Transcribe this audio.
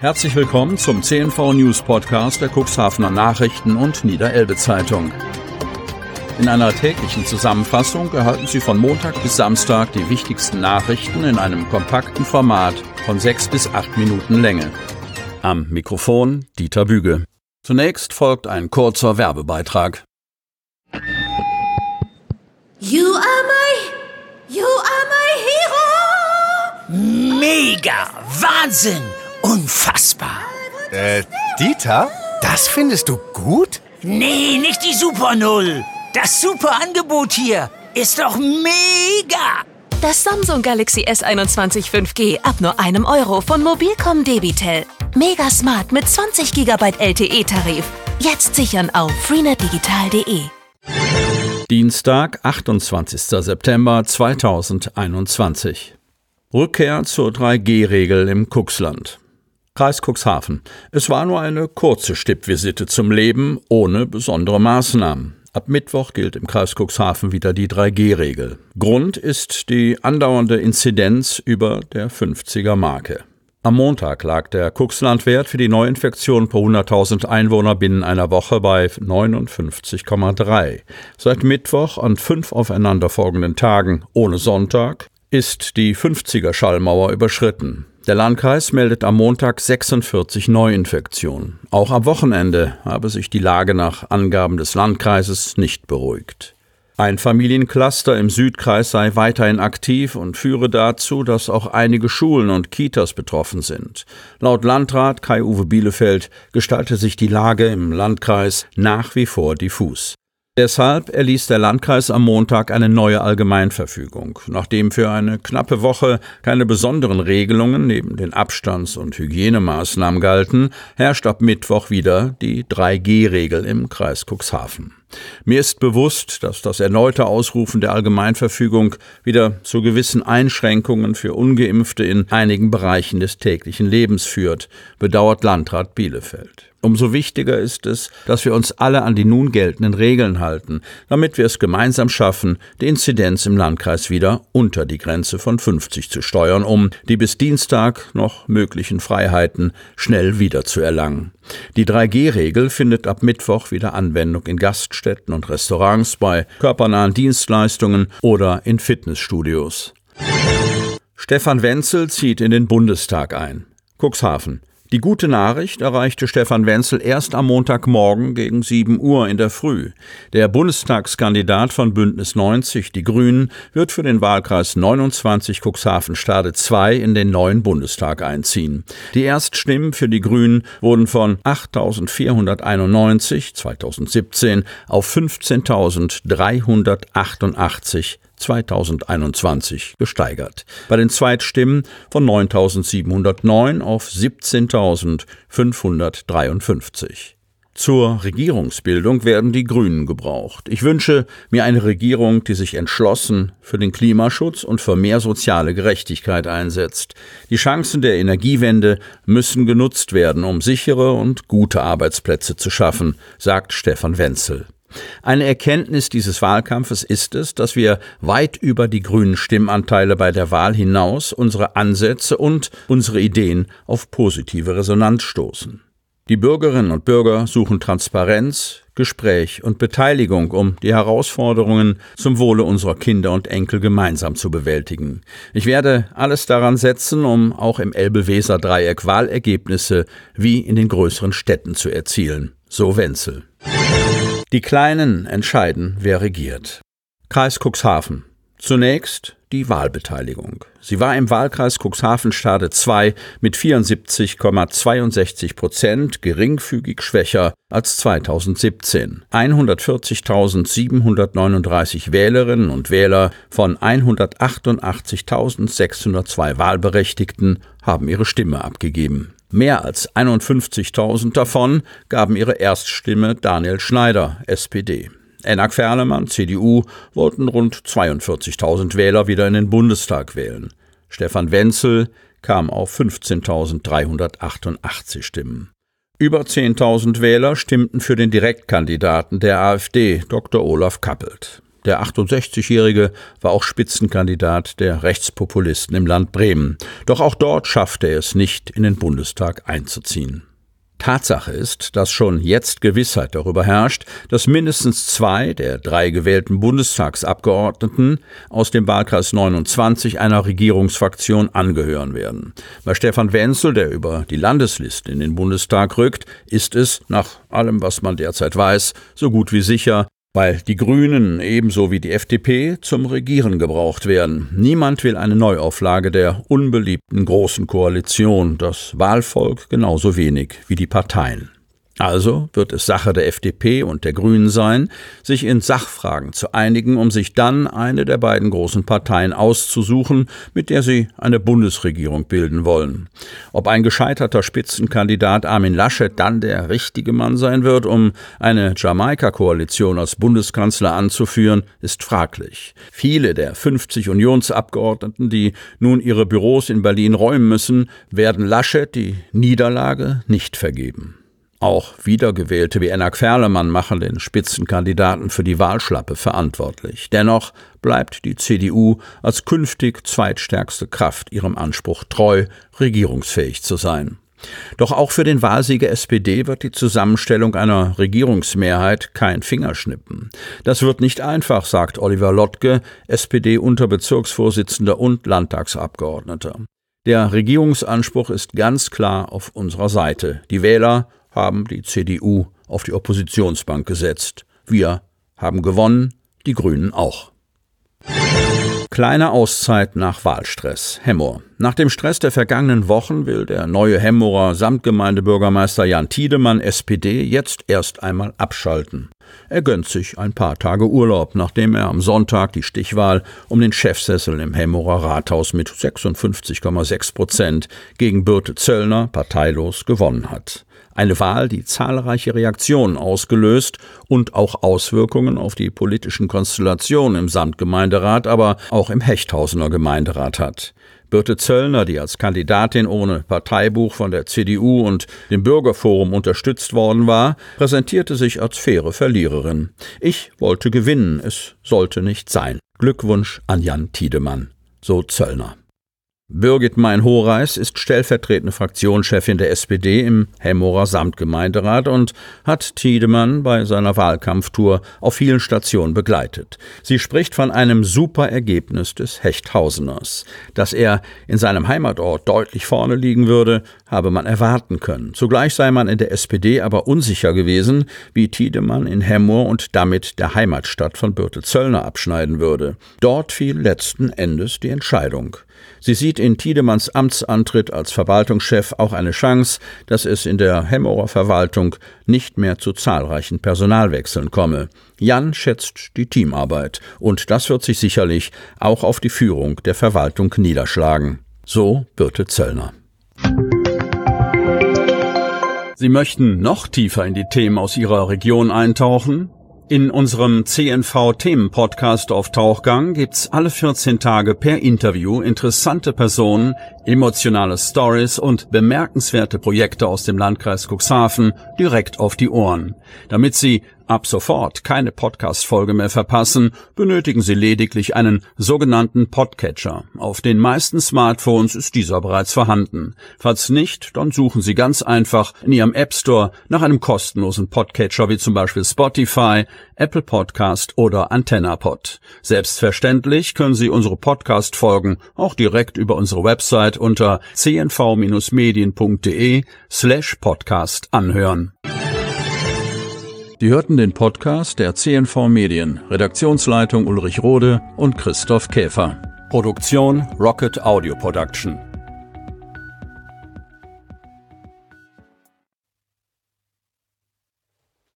Herzlich willkommen zum CNV News Podcast der Cuxhavener Nachrichten und Niederelbe Zeitung. In einer täglichen Zusammenfassung erhalten Sie von Montag bis Samstag die wichtigsten Nachrichten in einem kompakten Format von 6 bis 8 Minuten Länge. Am Mikrofon Dieter Büge. Zunächst folgt ein kurzer Werbebeitrag. You are my hero! Mega! Wahnsinn! Unfassbar! Dieter? Das findest du gut? Nee, nicht die Super Null! Das super Angebot hier ist doch mega! Das Samsung Galaxy S21 5G ab nur €1 von Mobilcom Debitel. Mega smart mit 20 GB LTE-Tarif. Jetzt sichern auf freenetdigital.de. Dienstag, 28. September 2021. Rückkehr zur 3G-Regel im Cuxland. Kreis Cuxhaven. Es war nur eine kurze Stippvisite zum Leben ohne besondere Maßnahmen. Ab Mittwoch gilt im Kreis Cuxhaven wieder die 3G-Regel. Grund ist die andauernde Inzidenz über der 50er-Marke. Am Montag lag der Cuxlandwert für die Neuinfektion pro 100.000 Einwohner binnen einer Woche bei 59,3. Seit Mittwoch an 5 aufeinanderfolgenden Tagen ohne Sonntag ist die 50er-Schallmauer überschritten. Der Landkreis meldet am Montag 46 Neuinfektionen. Auch am Wochenende habe sich die Lage nach Angaben des Landkreises nicht beruhigt. Ein Familiencluster im Südkreis sei weiterhin aktiv und führe dazu, dass auch einige Schulen und Kitas betroffen sind. Laut Landrat Kai-Uwe Bielefeld gestalte sich die Lage im Landkreis nach wie vor diffus. Deshalb erließ der Landkreis am Montag eine neue Allgemeinverfügung. Nachdem für eine knappe Woche keine besonderen Regelungen neben den Abstands- und Hygienemaßnahmen galten, herrscht ab Mittwoch wieder die 3G-Regel im Kreis Cuxhaven. Mir ist bewusst, dass das erneute Ausrufen der Allgemeinverfügung wieder zu gewissen Einschränkungen für Ungeimpfte in einigen Bereichen des täglichen Lebens führt, bedauert Landrat Bielefeld. Umso wichtiger ist es, dass wir uns alle an die nun geltenden Regeln halten, damit wir es gemeinsam schaffen, die Inzidenz im Landkreis wieder unter die Grenze von 50 zu steuern, um die bis Dienstag noch möglichen Freiheiten schnell wiederzuerlangen. Die 3G-Regel findet ab Mittwoch wieder Anwendung in Gaststätten und Restaurants, bei körpernahen Dienstleistungen oder in Fitnessstudios. Stefan Wenzel zieht in den Bundestag ein. Cuxhaven. Die gute Nachricht erreichte Stefan Wenzel erst am Montagmorgen gegen 7 Uhr in der Früh. Der Bundestagskandidat von Bündnis 90, die Grünen, wird für den Wahlkreis 29 Cuxhaven-Stade 2 in den neuen Bundestag einziehen. Die Erststimmen für die Grünen wurden von 8.491 2017 auf 15.388 2021 gesteigert. Bei den Zweitstimmen von 9.709 auf 17.553. Zur Regierungsbildung werden die Grünen gebraucht. Ich wünsche mir eine Regierung, die sich entschlossen für den Klimaschutz und für mehr soziale Gerechtigkeit einsetzt. Die Chancen der Energiewende müssen genutzt werden, um sichere und gute Arbeitsplätze zu schaffen, sagt Stefan Wenzel. Eine Erkenntnis dieses Wahlkampfes ist es, dass wir weit über die grünen Stimmanteile bei der Wahl hinaus unsere Ansätze und unsere Ideen auf positive Resonanz stoßen. Die Bürgerinnen und Bürger suchen Transparenz, Gespräch und Beteiligung, um die Herausforderungen zum Wohle unserer Kinder und Enkel gemeinsam zu bewältigen. Ich werde alles daran setzen, um auch im Elbe-Weser-Dreieck Wahlergebnisse wie in den größeren Städten zu erzielen. So Wenzel. Die Kleinen entscheiden, wer regiert. Kreis Cuxhaven. Zunächst die Wahlbeteiligung. Sie war im Wahlkreis Cuxhaven-Stade 2 mit 74,62% geringfügig schwächer als 2017. 140.739 Wählerinnen und Wähler von 188.602 Wahlberechtigten haben ihre Stimme abgegeben. Mehr als 51.000 davon gaben ihre Erststimme Daniel Schneider, SPD. Enak Ferlemann, CDU, wollten rund 42.000 Wähler wieder in den Bundestag wählen. Stefan Wenzel kam auf 15.388 Stimmen. Über 10.000 Wähler stimmten für den Direktkandidaten der AfD, Dr. Olaf Kappelt. Der 68-Jährige war auch Spitzenkandidat der Rechtspopulisten im Land Bremen. Doch auch dort schaffte er es nicht, in den Bundestag einzuziehen. Tatsache ist, dass schon jetzt Gewissheit darüber herrscht, dass mindestens 2 der 3 gewählten Bundestagsabgeordneten aus dem Wahlkreis 29 einer Regierungsfraktion angehören werden. Bei Stefan Wenzel, der über die Landesliste in den Bundestag rückt, ist es, nach allem, was man derzeit weiß, so gut wie sicher, weil die Grünen ebenso wie die FDP zum Regieren gebraucht werden. Niemand will eine Neuauflage der unbeliebten Großen Koalition, das Wahlvolk genauso wenig wie die Parteien. Also wird es Sache der FDP und der Grünen sein, sich in Sachfragen zu einigen, um sich dann eine der beiden großen Parteien auszusuchen, mit der sie eine Bundesregierung bilden wollen. Ob ein gescheiterter Spitzenkandidat Armin Laschet dann der richtige Mann sein wird, um eine Jamaika-Koalition als Bundeskanzler anzuführen, ist fraglich. Viele der 50 Unionsabgeordneten, die nun ihre Büros in Berlin räumen müssen, werden Laschet die Niederlage nicht vergeben. Auch Wiedergewählte wie Enna Querlemann machen den Spitzenkandidaten für die Wahlschlappe verantwortlich. Dennoch bleibt die CDU als künftig zweitstärkste Kraft ihrem Anspruch treu, regierungsfähig zu sein. Doch auch für den Wahlsieger SPD wird die Zusammenstellung einer Regierungsmehrheit kein Fingerschnippen. Das wird nicht einfach, sagt Oliver Lottke, SPD-Unterbezirksvorsitzender und Landtagsabgeordneter. Der Regierungsanspruch ist ganz klar auf unserer Seite. Die Wähler haben die CDU auf die Oppositionsbank gesetzt. Wir haben gewonnen, die Grünen auch. Kleine Auszeit nach Wahlstress. Hemmoor. Nach dem Stress der vergangenen Wochen will der neue Hemmoorer Samtgemeindebürgermeister Jan Tiedemann, SPD, jetzt erst einmal abschalten. Er gönnt sich ein paar Tage Urlaub, nachdem er am Sonntag die Stichwahl um den Chefsessel im Hemmoorer Rathaus mit 56,6% gegen Birte Zöllner parteilos gewonnen hat. Eine Wahl, die zahlreiche Reaktionen ausgelöst und auch Auswirkungen auf die politischen Konstellationen im Samtgemeinderat, aber auch im Hechthausener Gemeinderat hat. Birte Zöllner, die als Kandidatin ohne Parteibuch von der CDU und dem Bürgerforum unterstützt worden war, präsentierte sich als faire Verliererin. Ich wollte gewinnen, es sollte nicht sein. Glückwunsch an Jan Tiedemann, so Zöllner. Birgit Mein-Horeis ist stellvertretende Fraktionschefin der SPD im Hemmoorer Samtgemeinderat und hat Tiedemann bei seiner Wahlkampftour auf vielen Stationen begleitet. Sie spricht von einem super Ergebnis des Hechthauseners. Dass er in seinem Heimatort deutlich vorne liegen würde, habe man erwarten können. Zugleich sei man in der SPD aber unsicher gewesen, wie Tiedemann in Hemmoor und damit der Heimatstadt von Birte Zöllner abschneiden würde. Dort fiel letzten Endes die Entscheidung. Sie sieht in Tiedemanns Amtsantritt als Verwaltungschef auch eine Chance, dass es in der Hemmoorer Verwaltung nicht mehr zu zahlreichen Personalwechseln komme. Jan schätzt die Teamarbeit und das wird sich sicherlich auch auf die Führung der Verwaltung niederschlagen. So Birte Zöllner. Sie möchten noch tiefer in die Themen aus Ihrer Region eintauchen? In unserem CNV-Themen-Podcast auf Tauchgang gibt's alle 14 Tage per Interview interessante Personen, emotionale Stories und bemerkenswerte Projekte aus dem Landkreis Cuxhaven direkt auf die Ohren. Damit Sie ab sofort keine Podcast-Folge mehr verpassen, benötigen Sie lediglich einen sogenannten Podcatcher. Auf den meisten Smartphones ist dieser bereits vorhanden. Falls nicht, dann suchen Sie ganz einfach in Ihrem App Store nach einem kostenlosen Podcatcher wie zum Beispiel Spotify, Apple Podcast oder AntennaPod. Selbstverständlich können Sie unsere Podcast-Folgen auch direkt über unsere Website unter cnv-medien.de/podcast anhören. Sie hörten den Podcast der CNV Medien, Redaktionsleitung Ulrich Rode und Christoph Käfer. Produktion Rocket Audio Production.